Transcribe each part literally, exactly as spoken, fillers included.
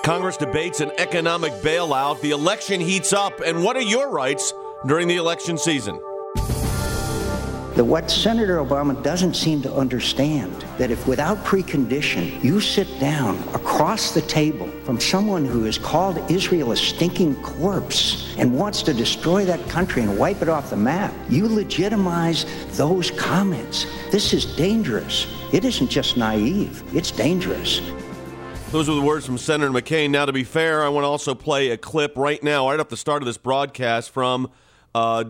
Congress debates an economic bailout. The election heats up. And what are your rights during the election season? The, what Senator Obama doesn't seem to understand, that if without precondition you sit down across the table from someone who has called Israel a stinking corpse and wants to destroy that country and wipe it off the map, you legitimize those comments. This is dangerous. It isn't just naive, it's dangerous. Those are the words from Senator McCain. Now, to be fair, I want to also play a clip right now, right off the start of this broadcast from uh,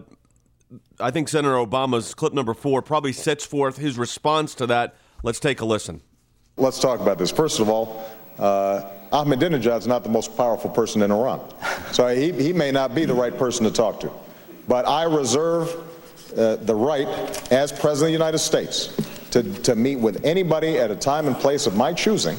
I think Senator Obama's clip number four probably sets forth his response to that. Let's take a listen. Let's talk about this. First of all, uh, Ahmadinejad is not the most powerful person in Iran. So he, he may not be the right person to talk to. But I reserve uh, the right, as President of the United States, to, to meet with anybody at a time and place of my choosing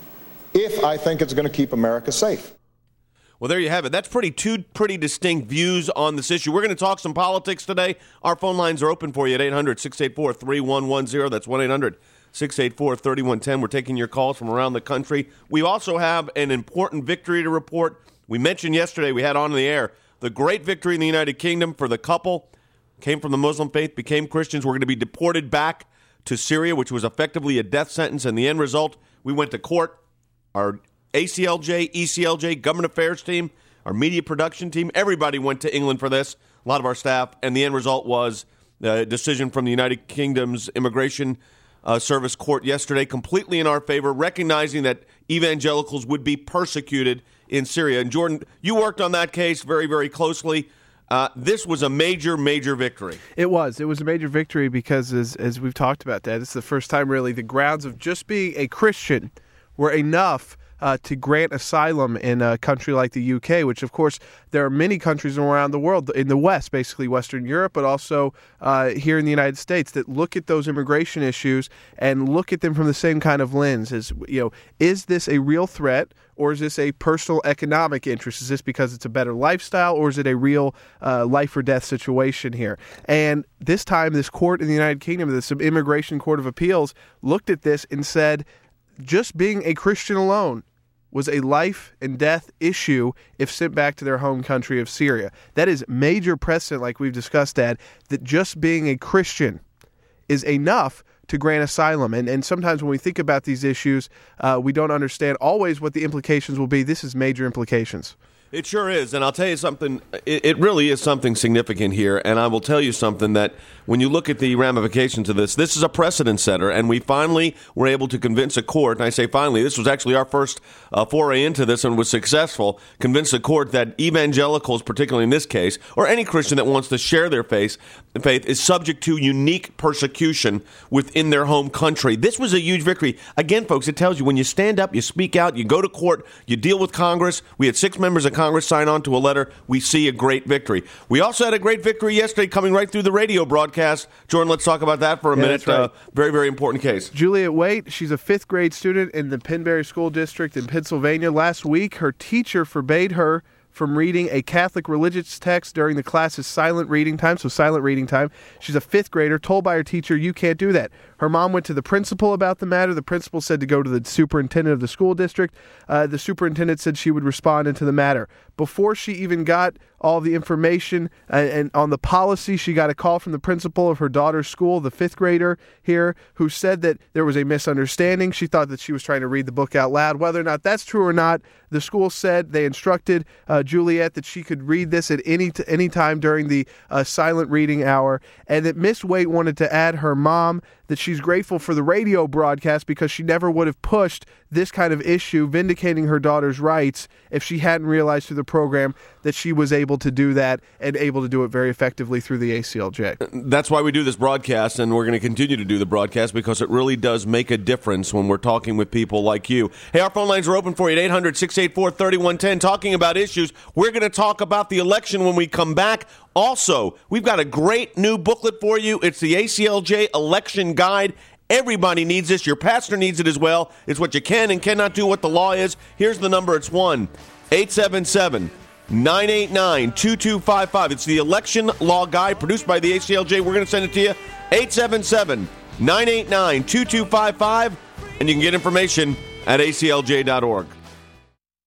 if I think it's going to keep America safe. Well, there you have it. That's pretty two pretty distinct views on this issue. We're going to talk some politics today. Our phone lines are open for you at eight hundred, six eight four, three one one zero. That's one eight hundred, six eight four, three one one zero. We're taking your calls from around the country. We also have an important victory to report. We mentioned yesterday, we had on the air, the great victory in the United Kingdom for the couple. Came from the Muslim faith, became Christians. We're going to be deported back to Syria, which was effectively a death sentence. And the end result, we went to court. Our A C L J, E C L J, government affairs team, our media production team, everybody went to England for this, a lot of our staff, and the end result was a decision from the United Kingdom's Immigration uh, Service Court yesterday, completely in our favor, recognizing that evangelicals would be persecuted in Syria. And Jordan, you worked on that case very, very closely. Uh, this was a major, major victory. It was. It was a major victory because, as, as we've talked about that, it's the first time really the grounds of just being a Christian were enough Uh, to grant asylum in a country like the U K, which, of course, there are many countries around the world, in the West, basically Western Europe, but also uh, here in the United States, that look at those immigration issues and look at them from the same kind of lens as, you know, is this a real threat or is this a personal economic interest? Is this because it's a better lifestyle or is it a real uh, life or death situation here? And this time, this court in the United Kingdom, this Immigration Court of Appeals, looked at this and said, just being a Christian alone was a life and death issue if sent back to their home country of Syria. That is major precedent, like we've discussed, Dad, that just being a Christian is enough to grant asylum. And and sometimes when we think about these issues, uh, we don't understand always what the implications will be. This is major implications. It sure is, and I'll tell you something, it, it really is something significant here, and I will tell you something that when you look at the ramifications of this, this is a precedent setter, and we finally were able to convince a court, and I say finally, this was actually our first uh, foray into this and was successful, convince a court that evangelicals, particularly in this case, or any Christian that wants to share their faith, faith is subject to unique persecution within their home country. This was a huge victory. Again, folks, it tells you when you stand up, you speak out, you go to court, you deal with Congress. We had six members of Congress Congress sign on to a letter, we see a great victory. We also had a great victory yesterday coming right through the radio broadcast. Jordan, let's talk about that for a yeah, minute. Right. Uh, very, very important case. Juliet Waite, she's a fifth grade student in the Penbury School District in Pennsylvania. Last week, her teacher forbade her from reading a Catholic religious text during the class's silent reading time, so silent reading time. She's a fifth grader, told by her teacher, you can't do that. Her mom went to the principal about the matter. The principal said to go to the superintendent of the school district. Uh, the superintendent said she would respond into the matter. Before she even got all the information and, and on the policy, she got a call from the principal of her daughter's school, the fifth grader here, who said that there was a misunderstanding. She thought that she was trying to read the book out loud. Whether or not that's true or not, the school said they instructed uh, Juliet that she could read this at any t- any time during the uh, silent reading hour, and that Miss Waite wanted to add her mom that she's grateful for the radio broadcast because she never would have pushed this kind of issue, vindicating her daughter's rights, if she hadn't realized through the program that she was able to do that and able to do it very effectively through the A C L J. That's why we do this broadcast, and we're going to continue to do the broadcast because it really does make a difference when we're talking with people like you. Hey, our phone lines are open for you at eight hundred, six eight four, three one one zero, talking about issues. We're going to talk about the election when we come back. Also, we've got a great new booklet for you. It's the A C L J Election Guide. Everybody needs this. Your pastor needs it as well. It's what you can and cannot do, what the law is. Here's the number. It's one eight seven seven, nine eight nine, two two five five. It's the Election Law Guide produced by the A C L J. We're going to send it to you. eight seven seven, nine eight nine, two two five five. And you can get information at A C L J dot org.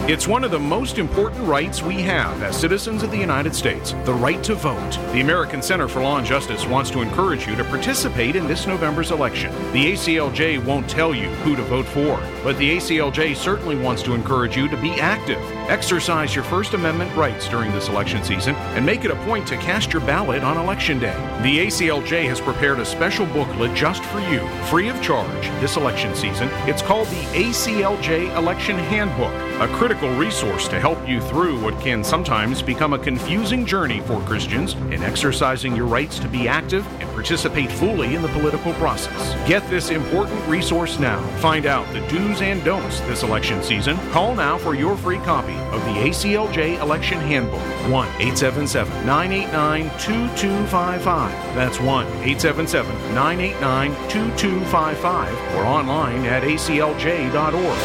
It's one of the most important rights we have as citizens of the United States, the right to vote. The American Center for Law and Justice wants to encourage you to participate in this November's election. The A C L J won't tell you who to vote for, but the A C L J certainly wants to encourage you to be active. Exercise your First Amendment rights during this election season and make it a point to cast your ballot on Election Day. The A C L J has prepared a special booklet just for you, free of charge, this election season. It's called the A C L J Election Handbook, a critical resource to help you through what can sometimes become a confusing journey for Christians in exercising your rights to be active and participate fully in the political process. Get this important resource now. Find out the do's and don'ts this election season. Call now for your free copy of the A C L J Election Handbook. one eight seven seven, nine eight nine, two two five five. That's one eight seven seven, nine eight nine, two two five five or online at A C L J dot org.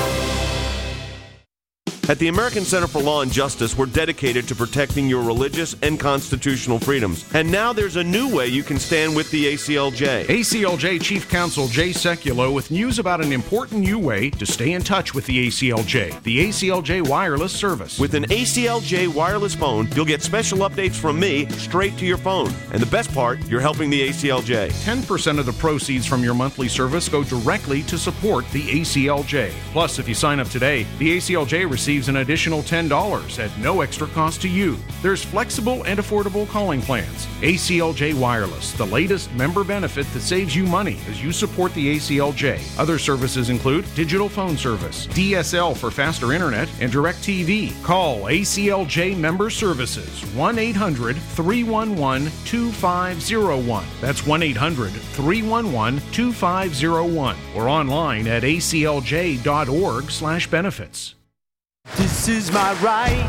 At the American Center for Law and Justice, we're dedicated to protecting your religious and constitutional freedoms. And now there's a new way you can stand with the A C L J. A C L J Chief Counsel Jay Sekulow with news about an important new way to stay in touch with the A C L J, the A C L J Wireless Service. With an A C L J wireless phone, you'll get special updates from me straight to your phone. And the best part, you're helping the A C L J. ten percent of the proceeds from your monthly service go directly to support the A C L J. Plus, if you sign up today, the A C L J receives an additional ten dollars at no extra cost to you. There's flexible and affordable calling plans. A C L J Wireless, the latest member benefit that saves you money as you support the A C L J. Other services include digital phone service, D S L for faster internet, and DirecTV. Call A C L J Member Services, one eight hundred, three one one, two five zero one. That's one eight hundred, three one one, two five zero one. Or online at A C L J dot org slash benefits. This is my right,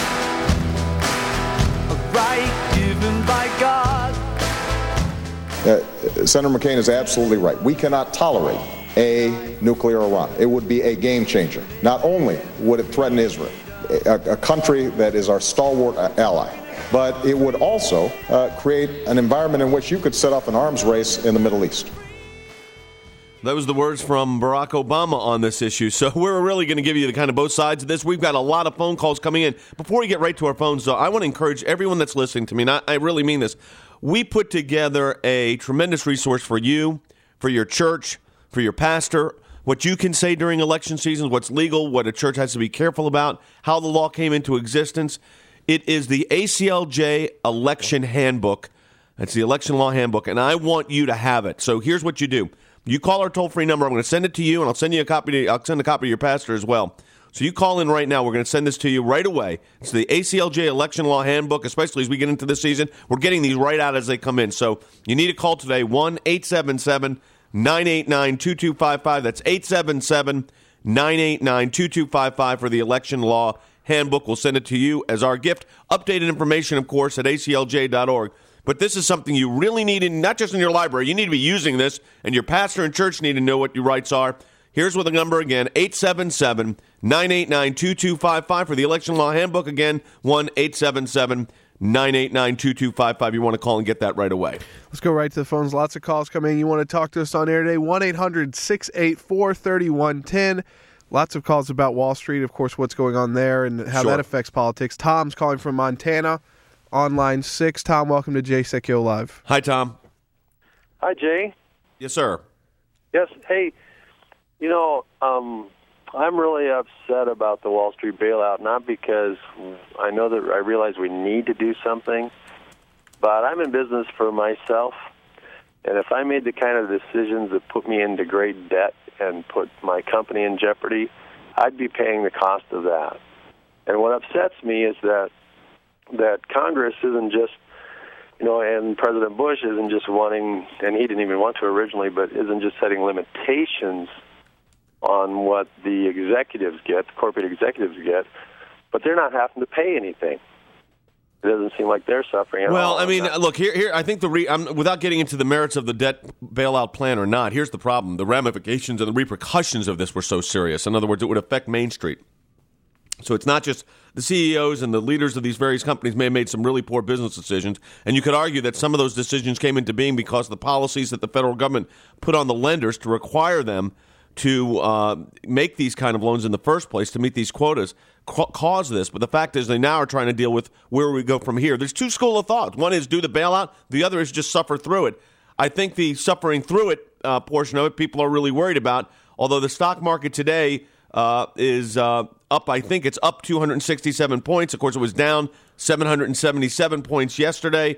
a right given by God. Uh, Senator McCain is absolutely right. We cannot tolerate a nuclear Iran. It would be a game changer. Not only would it threaten Israel, a, a country that is our stalwart ally, but it would also uh, create an environment in which you could set up an arms race in the Middle East. That was the words from Barack Obama on this issue. So we're really going to give you the kind of both sides of this. We've got a lot of phone calls coming in. Before we get right to our phones, though, I want to encourage everyone that's listening to me, and I, I really mean this. We put together a tremendous resource for you, for your church, for your pastor, what you can say during election seasons, what's legal, what a church has to be careful about, how the law came into existence. It is the A C L J Election Handbook. It's the Election Law Handbook, and I want you to have it. So here's what you do. You call our toll-free number. I'm going to send it to you, and I'll send you a copy. To, I'll send a copy to your pastor as well. So you call in right now. We're going to send this to you right away. It's the A C L J Election Law Handbook, especially as we get into this season. We're getting these right out as they come in. So you need to call today, one eight seven seven, nine eight nine, two two five five. That's eight seven seven, nine eight nine, two two five five for the Election Law Handbook. We'll send it to you as our gift. Updated information, of course, at A C L J dot org. But this is something you really need, in, not just in your library. You need to be using this, and your pastor and church need to know what your rights are. Here's with the number again, eight seven seven, nine eight nine, two two five five for the Election Law Handbook. Again, one eight seven seven, nine eight nine, two two five five. You want to call and get that right away. Let's go right to the phones. Lots of calls coming in. You want to talk to us on air today, one eight hundred, six eight four, three one one zero. Lots of calls about Wall Street, of course, what's going on there and how Sure. that affects politics. Tom's calling from Montana. On line six. Tom, welcome to Jay Sekulow Live. Hi, Tom. Hi, Jay. Yes, sir. Yes. Hey, you know, um, I'm really upset about the Wall Street bailout, not because I know that I realize we need to do something, but I'm in business for myself, and if I made the kind of decisions that put me into great debt and put my company in jeopardy, I'd be paying the cost of that. And what upsets me is that that Congress isn't just, you know, and President Bush isn't just wanting, and he didn't even want to originally, but isn't just setting limitations on what the executives get, the corporate executives get, but they're not having to pay anything. It doesn't seem like they're suffering at well, all. I mean, look, here, here. I think the re, I'm, without getting into the merits of the debt bailout plan or not, here's the problem. The ramifications and the repercussions of this were so serious. In other words, it would affect Main Street. So it's not just the C E Os and the leaders of these various companies may have made some really poor business decisions, and you could argue that some of those decisions came into being because of the policies that the federal government put on the lenders to require them to uh, make these kind of loans in the first place, to meet these quotas, ca- cause this. But the fact is they now are trying to deal with where we go from here. There's two schools of thought. One is do the bailout. The other is just suffer through it. I think the suffering through it uh, portion of it, people are really worried about, although the stock market today uh, is uh, up, I think it's up two hundred sixty-seven points. Of course, it was down seven hundred seventy-seven points yesterday.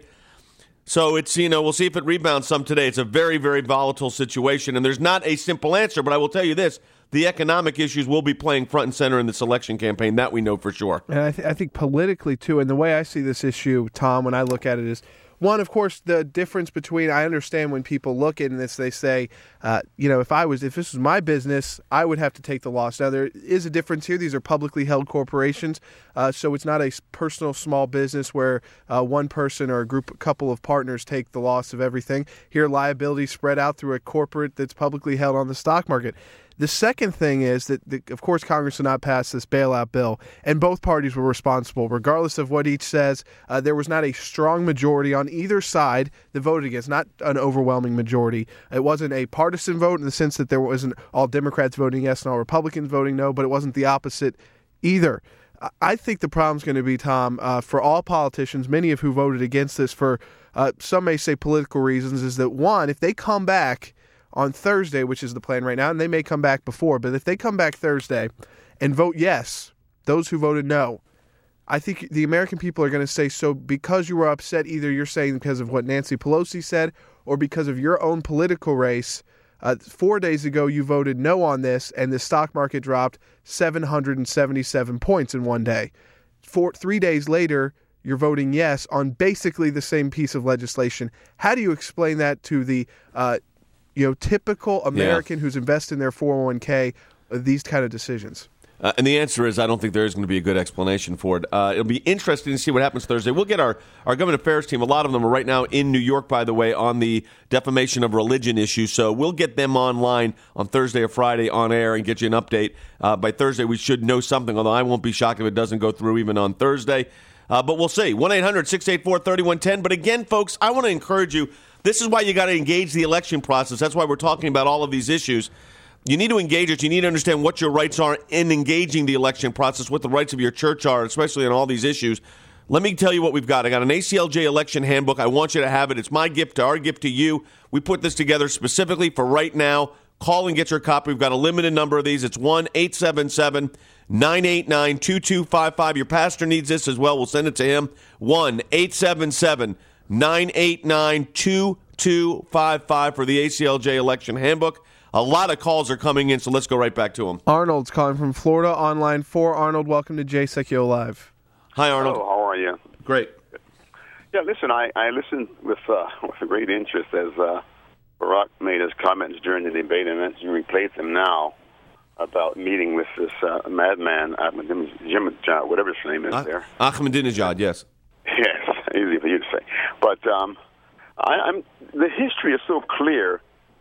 So it's, you know, we'll see if it rebounds some today. It's a very, very volatile situation, and there's not a simple answer, but I will tell you this. The economic issues will be playing front and center in this election campaign. That we know for sure. And I, th- I think politically, too, and the way I see this issue, Tom, when I look at it is, one, of course, the difference between, I understand when people look at this, they say, uh, you know, if I was, if this was my business, I would have to take the loss. Now, there is a difference here. These are publicly held corporations, uh, so it's not a personal small business where uh, one person or a group, a couple of partners take the loss of everything. Here, liability spread out through a corporate that's publicly held on the stock market. The second thing is that, the, of course, Congress did not pass this bailout bill, and both parties were responsible. Regardless of what each says, uh, there was not a strong majority on either side that voted against, not an overwhelming majority. It wasn't a partisan vote in the sense that there wasn't all Democrats voting yes and all Republicans voting no, but it wasn't the opposite either. I think the problem's going to be, Tom, uh, for all politicians, many of who voted against this for, uh, some may say political reasons, is that, one, if they come back on Thursday, which is the plan right now, and they may come back before, but if they come back Thursday and vote yes, those who voted no, I think the American people are going to say, so because you were upset, either you're saying because of what Nancy Pelosi said or because of your own political race, uh, four days ago you voted no on this, and the stock market dropped seven hundred seventy-seven points in one day. Four, three days later, you're voting yes on basically the same piece of legislation. How do you explain that to the uh, you know, typical American yeah. who's invested in their four oh one k, uh, these kind of decisions? Uh, and the answer is I don't think there is going to be a good explanation for it. Uh, it'll be interesting to see what happens Thursday. We'll get our, our government affairs team. A lot of them are right now in New York, by the way, on the defamation of religion issue. So we'll get them online on Thursday or Friday on air and get you an update. Uh, by Thursday, we should know something, although I won't be shocked if it doesn't go through even on Thursday. Uh, but we'll see. one eight hundred six eight four three one one zero. But again, folks, I want to encourage you. This is why you got to engage the election process. That's why we're talking about all of these issues. You need to engage it. You need to understand what your rights are in engaging the election process, what the rights of your church are, especially on all these issues. Let me tell you what we've got. I got an A C L J election handbook. I want you to have it. It's my gift to our gift to you. We put this together specifically for right now. Call and get your copy. We've got a limited number of these. It's one eight seven seven nine eight nine two two five five. Your pastor needs this as well. We'll send it to him. one eight seven seven nine eight nine two two five five for the A C L J election handbook. A lot of calls are coming in, so let's go right back to them. Arnold's calling from Florida on line four. Arnold, welcome to J S E C O Live. Hi, Arnold. Hello, how are you? Great. Yeah, listen, I, I listened with, uh, with great interest as uh, Barack made his comments during the debate, and as you replayed them now about meeting with this uh, madman, Ahmadinejad, whatever his name is Ah- there. Ahmadinejad, yes. Yes, easy for you to say. But um, I, I'm the history is so clear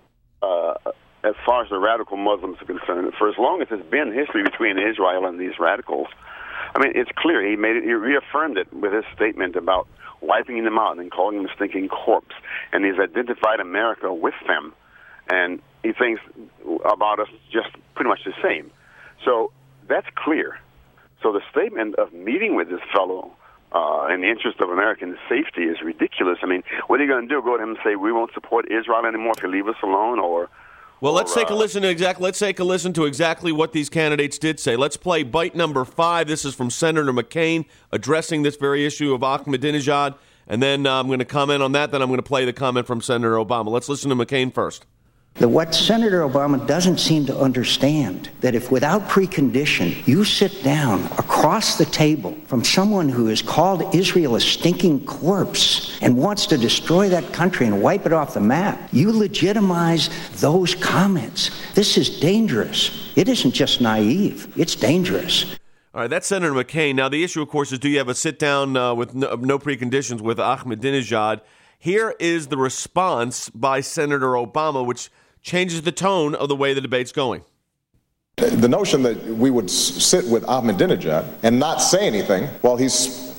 uh, as far as the radical Muslims are concerned. For as long as there's been history between Israel and these radicals, I mean, it's clear. He made it. He reaffirmed it with his statement about wiping them out and calling them a stinking corpse. And he's identified America with them, and he thinks about us just pretty much the same. So that's clear. So the statement of meeting with this fellow uh, in the interest of American safety is ridiculous. I mean, what are you going to do? Go to him and say, we won't support Israel anymore if you leave us alone? Or Well, or, let's take a uh, listen to exactly. Let's take a listen to exactly what these candidates did say. Let's play bite number five. This is from Senator McCain addressing this very issue of Ahmadinejad, and then uh, I'm going to comment on that. Then I'm going to play the comment from Senator Obama. Let's listen to McCain first. That what Senator Obama doesn't seem to understand, that if without precondition you sit down across the table from someone who has called Israel a stinking corpse and wants to destroy that country and wipe it off the map, you legitimize those comments. This is dangerous. It isn't just naive. It's dangerous. All right, that's Senator McCain. Now, the issue, of course, is do you have a sit-down uh, with no, no preconditions with Ahmadinejad? Here is the response by Senator Obama, which changes the tone of the way the debate's going. The notion that we would s- sit with Ahmadinejad and not say anything while he's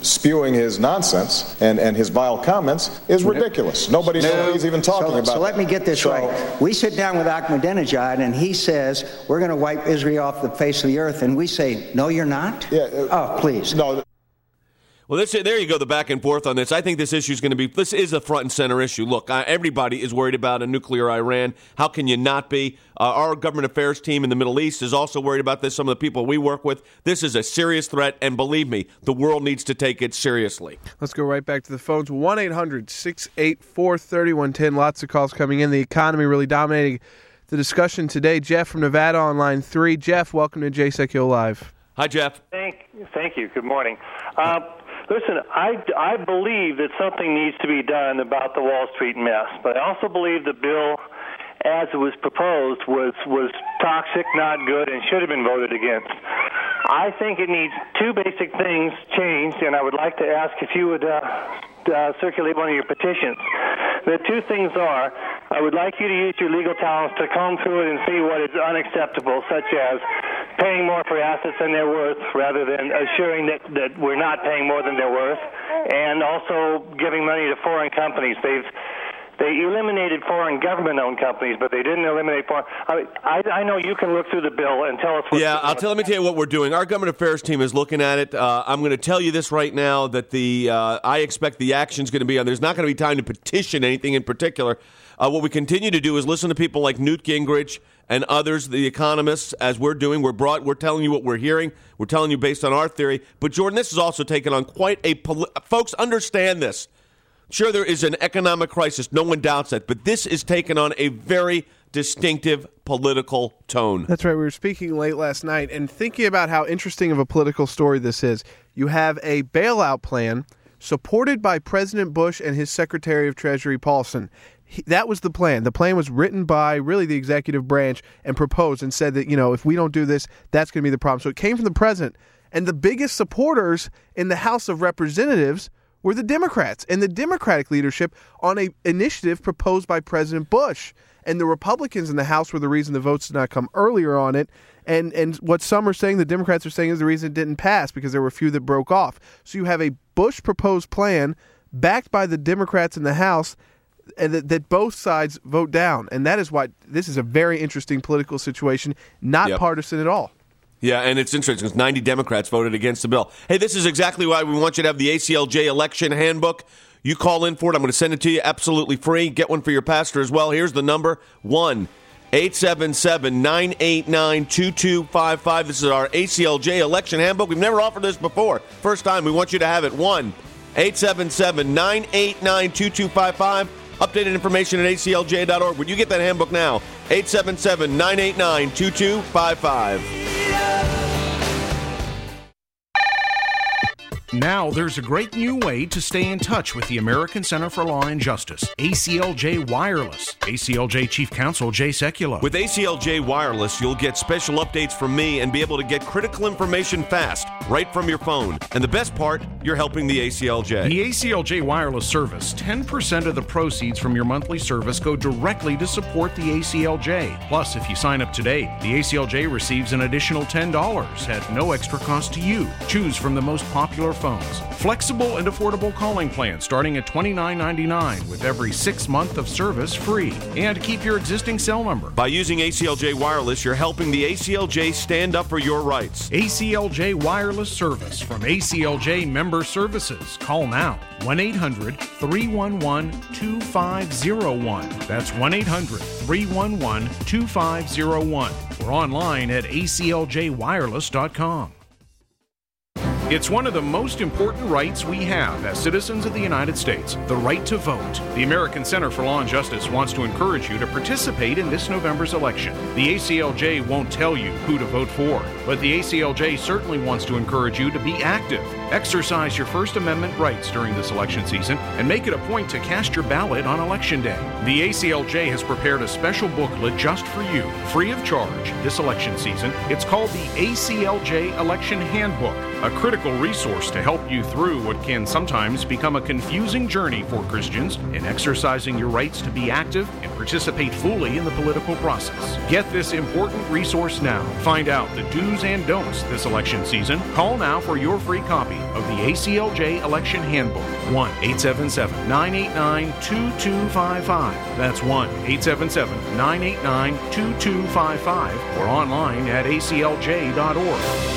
spewing his nonsense and, and his vile comments is ridiculous. Nobody knows No. what he's even talking so, about. So let me get this So- right. We sit down with Ahmadinejad, and he says, we're going to wipe Israel off the face of the earth, and we say, no, you're not? Yeah, uh, oh, please. No. Well, this, there you go, the back and forth on this. I think this issue is going to be, this is a front and center issue. Look, uh, everybody is worried about a nuclear Iran. How can you not be? Uh, our government affairs team in the Middle East is also worried about this. Some of the people we work with. This is a serious threat, and believe me, the world needs to take it seriously. Let's go right back to the phones. one eight hundred six eight four three one one zero. Lots of calls coming in. The economy really dominating the discussion today. Jeff from Nevada on line three. Jeff, welcome to J S E C U Live. Hi, Jeff. Thank, thank you. Good morning. Uh, listen, I, I believe that something needs to be done about the Wall Street mess, but I also believe the bill, as it was proposed, was, was toxic, not good, and should have been voted against. I think it needs two basic things changed, and I would like to ask if you would uh, uh, circulate one of your petitions. The two things are, I would like you to use your legal talents to comb through it and see what is unacceptable, such as paying more for assets than they're worth rather than assuring that, that we're not paying more than they're worth, and also giving money to foreign companies. They've They eliminated foreign government-owned companies, but they didn't eliminate foreign. I, I, I know you can look through the bill and tell us what. Yeah, I'll tell. Let me tell you what we're doing. Our government affairs team is looking at it. Uh, I'm going to tell you this right now that the uh, I expect the action's going to be on. There's not going to be time to petition anything in particular. Uh, what we continue to do is listen to people like Newt Gingrich and others, the economists, as we're doing. We're brought. We're telling you what we're hearing. We're telling you based on our theory. But Jordan, this is also taken on quite a. Poli- Folks, understand this. Sure, there is an economic crisis. No one doubts that. But this is taken on a very distinctive political tone. That's right. We were speaking late last night and thinking about how interesting of a political story this is. You have a bailout plan supported by President Bush and his Secretary of Treasury, Paulson. He, that was the plan. The plan was written by really the executive branch and proposed and said that, you know, if we don't do this, that's going to be the problem. So it came from the president. And the biggest supporters in the House of Representatives were the Democrats and the Democratic leadership on a initiative proposed by President Bush. And the Republicans in the House were the reason the votes did not come earlier on it. And and what some are saying, the Democrats are saying, is the reason it didn't pass because there were a few that broke off. So you have a Bush-proposed plan backed by the Democrats in the House and that, that both sides vote down. And that is why this is a very interesting political situation, not Yep. partisan at all. Yeah, and it's interesting because ninety Democrats voted against the bill. Hey, this is exactly why we want you to have the A C L J election handbook. You call in for it. I'm going to send it to you absolutely free. Get one for your pastor as well. Here's the number, one eight seven seven, nine eight nine, two two five five. This is our A C L J election handbook. We've never offered this before. First time, we want you to have it. one eight seven seven, nine eight nine, two two five five. Updated information at A C L J dot org. Would you get that handbook now? eight seven seven, nine eight nine, two two five five. Now there's a great new way to stay in touch with the American Center for Law and Justice, A C L J Wireless. A C L J Chief Counsel Jay Sekulow. With A C L J Wireless, you'll get special updates from me and be able to get critical information fast, right from your phone. And the best part, you're helping the A C L J. The A C L J Wireless service, ten percent of the proceeds from your monthly service go directly to support the A C L J. Plus, if you sign up today, the A C L J receives an additional ten dollars at no extra cost to you. Choose from the most popular phones. Flexible and affordable calling plans starting at twenty-nine ninety-nine with every six month of service free. And keep your existing cell number. By using A C L J Wireless, you're helping the A C L J stand up for your rights. A C L J Wireless Service from A C L J Member Services. Call now, one eight hundred, three one one, two five zero one. That's one eight hundred, three one one, two five zero one. Or online at A C L J wireless dot com. It's one of the most important rights we have as citizens of the United States, the right to vote. The American Center for Law and Justice wants to encourage you to participate in this November's election. The A C L J won't tell you who to vote for, but the A C L J certainly wants to encourage you to be active. Exercise your First Amendment rights during this election season and make it a point to cast your ballot on Election Day. The A C L J has prepared a special booklet just for you, free of charge, this election season. It's called the A C L J Election Handbook, a critical resource to help you through what can sometimes become a confusing journey for Christians in exercising your rights to be active and participate fully in the political process. Get this important resource now. Find out the do's do's and don'ts this election season. Call now for your free copy of the A C L J Election Handbook. one eight seven seven, nine eight nine, two two five five. That's one eight seven seven, nine eight nine, two two five five or online at A C L J dot org.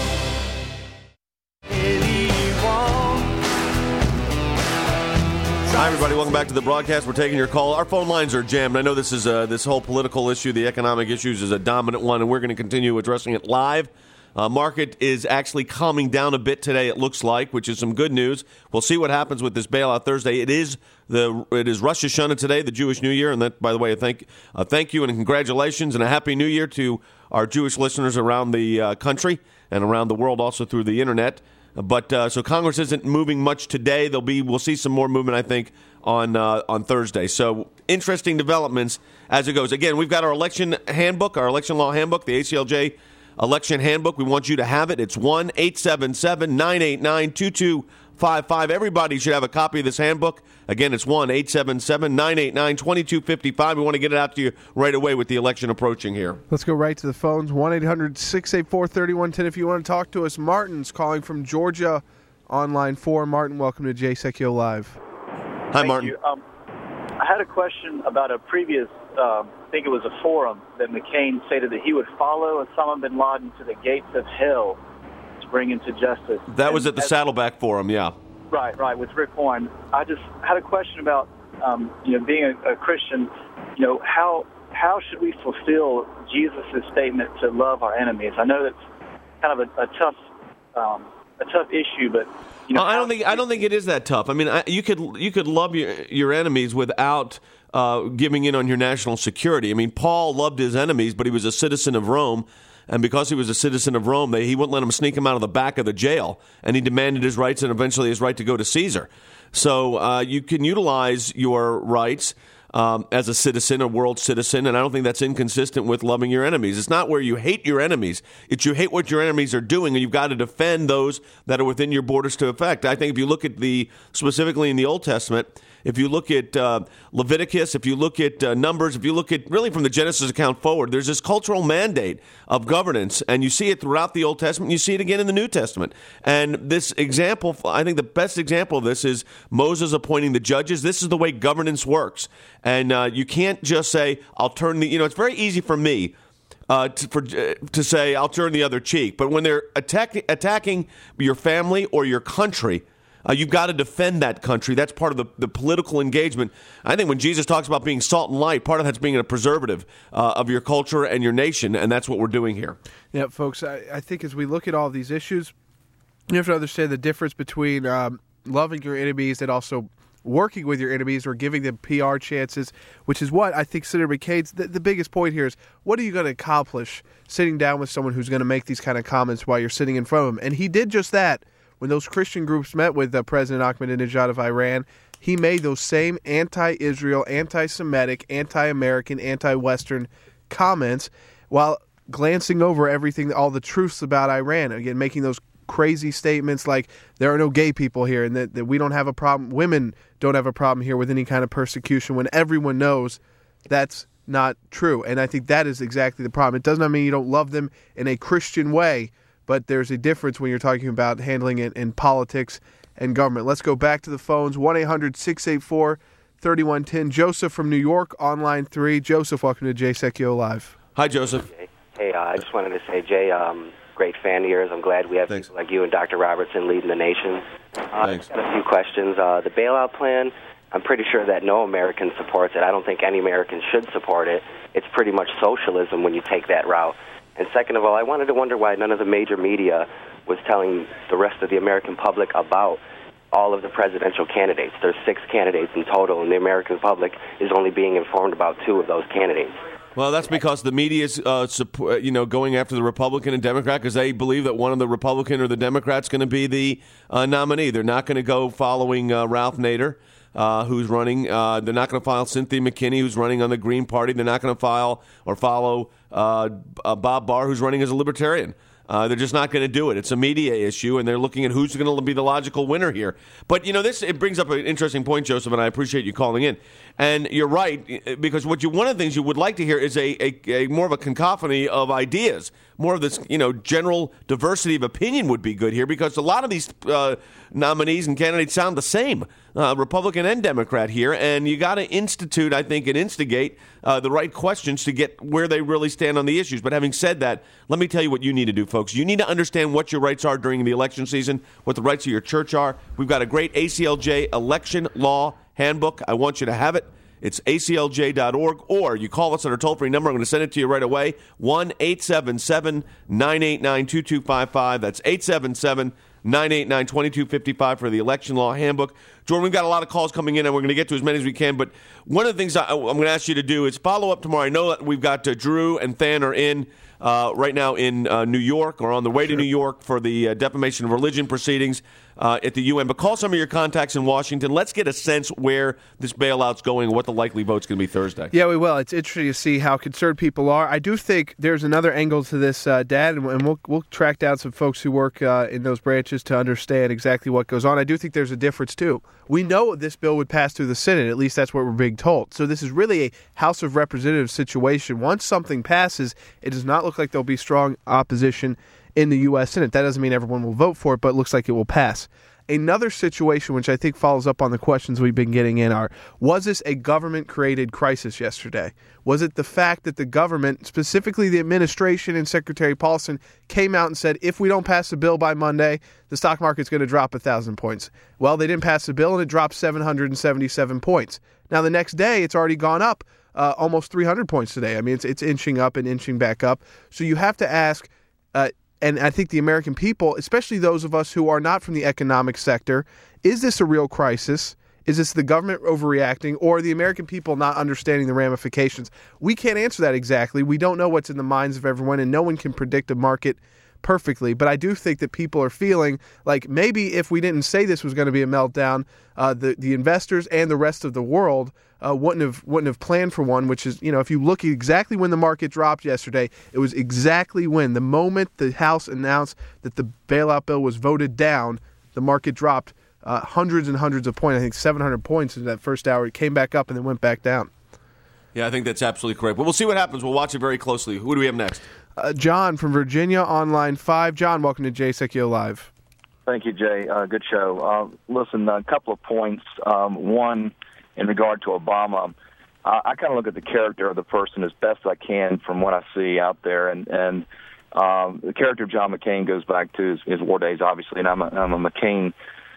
Hi, everybody. Welcome back to the broadcast. We're taking your call. Our phone lines are jammed. I know this is uh, this whole political issue, the economic issues, is a dominant one, and we're going to continue addressing it live. Uh, market is actually calming down a bit today, it looks like, which is some good news. We'll see what happens with this bailout Thursday. It is the it is Rosh Hashanah today, the Jewish New Year, and that, by the way, a thank uh, thank you and congratulations and a happy New Year to our Jewish listeners around the uh, country and around the world, also through the internet. But uh, so Congress isn't moving much today. There'll be we'll see some more movement, I think, on uh, on Thursday. So interesting developments as it goes. Again, we've got our election handbook, our election law handbook, the A C L J election handbook. We want you to have it. It's one eight seven seven, nine eight nine, two two five five. Everybody should have a copy of this handbook. Again, it's one eight seven seven, nine eight nine, two two five five. We want to get it out to you right away with the election approaching here. Let's go right to the phones. one eight hundred, six eight four, three one one zero if you want to talk to us. Martin's calling from Georgia on line four. Martin, welcome to Jay Sekulow Live. Hi, Thank Martin. You. Um, I had a question about a previous, um, I think it was a forum that McCain stated that he would follow Osama bin Laden to the gates of hell to bring him to justice. That was and at the as, Saddleback Forum, yeah. Right, right, with Rick Warren. I just had a question about, um, you know, being a, a Christian, you know, how how should we fulfill Jesus' statement to love our enemies? I know that's kind of a, a tough um, a tough issue, but you know, I don't think I don't think it is that tough. I mean, I, you could you could love your your enemies without uh, giving in on your national security. I mean, Paul loved his enemies, but he was a citizen of Rome, and because he was a citizen of Rome, they, he wouldn't let him sneak him out of the back of the jail, and he demanded his rights and eventually his right to go to Caesar. So uh, you can utilize your rights Um, as a citizen, a world citizen, and I don't think that's inconsistent with loving your enemies. It's not where you hate your enemies. It's you hate what your enemies are doing, and you've got to defend those that are within your borders to effect. I think if you look at the, specifically in the Old Testament, if you look at uh, Leviticus, if you look at uh, Numbers, if you look at really from the Genesis account forward, there's this cultural mandate of governance, and you see it throughout the Old Testament, you see it again in the New Testament. And this example, I think the best example of this is Moses appointing the judges. This is the way governance works. And uh, you can't just say, I'll turn the, you know, it's very easy for me uh, to, for, uh, to say, I'll turn the other cheek. But when they're attack, attacking your family or your country, uh, you've got to defend that country. That's part of the, the political engagement. I think when Jesus talks about being salt and light, part of that's being a preservative uh, of your culture and your nation, and that's what we're doing here. Yeah, folks, I, I think as we look at all these issues, you have to understand the difference between um, loving your enemies and also working with your enemies or giving them P R chances, which is what I think Senator McCain's, the, the biggest point here is, what are you going to accomplish sitting down with someone who's going to make these kind of comments while you're sitting in front of him? And he did just that when those Christian groups met with uh, President Ahmadinejad of Iran. He made those same anti-Israel, anti-Semitic, anti-American, anti-Western comments while glancing over everything, all the truths about Iran, again, making those crazy statements like there are no gay people here and that, that we don't have a problem, women don't have a problem here with any kind of persecution, when everyone knows that's not true. And I think that is exactly the problem. It does not mean you don't love them in a Christian way, but there's a difference when you're talking about handling it in politics and government. Let's go back to the phones. one eight hundred, six eight four, three one one zero. Joseph from New York on line three. Joseph, welcome to Jay Sekulow Live. Hi, Joseph. Hey, uh, I just wanted to say, Jay, um, great fan of yours. I'm glad we have Thanks. people like you and Doctor Robertson leading the nation. Uh, Thanks. I've got a few questions. Uh, the bailout plan, I'm pretty sure that no American supports it. I don't think any American should support it. It's pretty much socialism when you take that route. And second of all, I wanted to wonder why none of the major media was telling the rest of the American public about all of the presidential candidates. There's six candidates in total, and the American public is only being informed about two of those candidates. Well, that's because the media is, uh, support, you know, going after the Republican and Democrat because they believe that one of the Republican or the Democrat's going to be the uh, nominee. They're not going to go following uh, Ralph Nader, uh, who's running. Uh, they're not going to file Cynthia McKinney, who's running on the Green Party. They're not going to file or follow uh, uh, Bob Barr, who's running as a Libertarian. Uh, they're just not going to do it. It's a media issue, and they're looking at who's going to be the logical winner here. But, you know, this it brings up an interesting point, Joseph, and I appreciate you calling in. And you're right, because what you one of the things you would like to hear is a, a, a more of a cacophony of ideas. more of this, you know, general diversity of opinion would be good here, because a lot of these uh, nominees and candidates sound the same, uh, Republican and Democrat here, and you got to institute, I think, and instigate uh, the right questions to get where they really stand on the issues. But having said that, let me tell you what you need to do, folks. You need to understand what your rights are during the election season, what the rights of your church are. We've got a great A C L J election law handbook. I want you to have it. It's A C L J dot org, or you call us on our toll-free number. I'm going to send it to you right away, one eight seven seven, nine eight nine, two two five five. That's eight seven seven, nine eight nine, two two five five for the election law handbook. Jordan, we've got a lot of calls coming in, and we're going to get to as many as we can, but one of the things I, I'm going to ask you to do is follow up tomorrow. I know that we've got uh, Drew and Than are in uh, right now in uh, New York, or on the way sure. to New York for the uh, defamation of religion proceedings uh, at the U N. But call some of your contacts in Washington. Let's get a sense where this bailout's going and what the likely vote's going to be Thursday. Yeah, we will. It's interesting to see how concerned people are. I do think there's another angle to this, uh, Dad, and we'll, we'll track down some folks who work uh, in those branches to understand exactly what goes on. I do think there's a difference, too. We know this bill would pass through the Senate. At least that's what we're being told. So this is really a House of Representatives situation. Once something passes, it does not look like there'll be strong opposition in the U S Senate. That doesn't mean everyone will vote for it, but it looks like it will pass. Another situation, which I think follows up on the questions we've been getting in, are, was this a government-created crisis yesterday? Was it the fact that the government, specifically the administration and Secretary Paulson, came out and said, if we don't pass the bill by Monday, the stock market's going to drop one thousand points? Well, they didn't pass the bill, and it dropped seven hundred seventy-seven points. Now, the next day, it's already gone up uh, almost three hundred points today. I mean, it's, it's inching up and inching back up. So you have to ask... Uh, And I think the American people, especially those of us who are not from the economic sector, is this a real crisis? Is this the government overreacting, or the American people not understanding the ramifications? We can't answer that exactly. We don't know what's in the minds of everyone, and no one can predict a market perfectly. But I do think that people are feeling like maybe if we didn't say this was going to be a meltdown, uh, the, the investors and the rest of the world Uh, wouldn't have wouldn't have planned for one, which is, you know, if you look at exactly when the market dropped yesterday, it was exactly when, the moment the House announced that the bailout bill was voted down, the market dropped uh, hundreds and hundreds of points. I think seven hundred points in that first hour. It came back up and then went back down. Yeah, I think that's absolutely correct. But we'll see what happens. We'll watch it very closely. Who do we have next? Uh, John from Virginia on line five. John, welcome to J S E C U Live. Thank you, Jay. Uh, good show. Uh, listen, a couple of points. Um, one, in regard to Obama, uh, I kind of look at the character of the person as best I can from what I see out there. And, and um, the character of John McCain goes back to his, his war days, obviously, and I'm a, I'm a McCain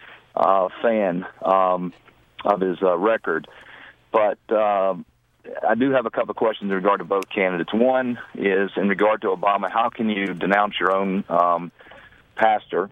uh, fan um, of his uh, record. But uh, I do have a couple of questions in regard to both candidates. One is in regard to Obama, how can you denounce your own um, pastor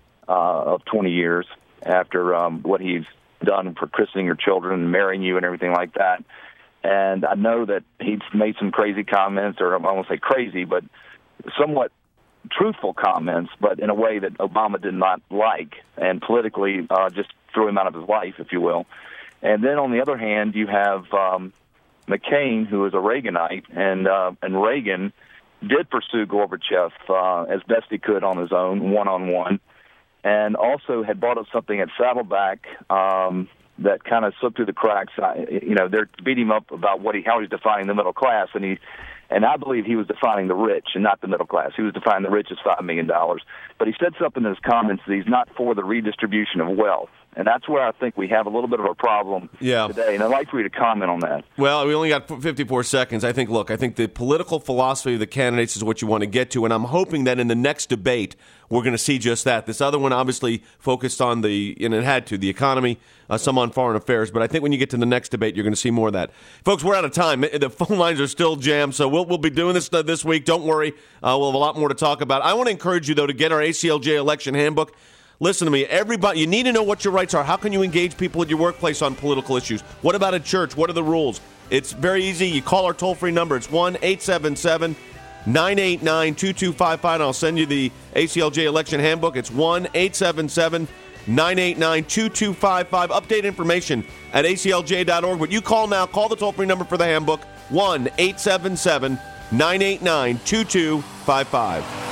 uh, of twenty years after um, what he's done for christening your children and marrying you and everything like that? And I know that he's made some crazy comments, or I won't say crazy, but somewhat truthful comments, but in a way that Obama did not like, and politically uh, just threw him out of his life, if you will. And then on the other hand, you have um, McCain, who is a Reaganite, and uh, and Reagan did pursue Gorbachev uh, as best he could on his own, one-on-one, and also had brought up something at Saddleback um, that kind of slipped through the cracks. I, you know, they're beating him up about what he, how he's defining the middle class, and he, and I believe he was defining the rich and not the middle class. He was defining the rich as five million dollars. But he said something in his comments that he's not for the redistribution of wealth. And that's where I think we have a little bit of a problem yeah. today. And I'd like for you to comment on that. Well, we only got fifty-four seconds. I think, look, I think the political philosophy of the candidates is what you want to get to. And I'm hoping that in the next debate, we're going to see just that. This other one obviously focused on the, and it had to, the economy, uh, some on foreign affairs. But I think when you get to the next debate, you're going to see more of that. Folks, we're out of time. The phone lines are still jammed, so we'll, we'll be doing this uh, this week. Don't worry. Uh, we'll have a lot more to talk about. I want to encourage you, though, to get our A C L J election handbook. Listen to me, everybody, you need to know what your rights are. How can you engage people at your workplace on political issues? What about at church? What are the rules? It's very easy. You call our toll-free number. It's one eight seven seven, nine eight nine, two two five five, and I'll send you the A C L J election handbook. It's one eight seven seven, nine eight nine, two two five five. Update information at A C L J dot org. But you call now. Call the toll-free number for the handbook, one eight seven seven, nine eight nine, two two five five.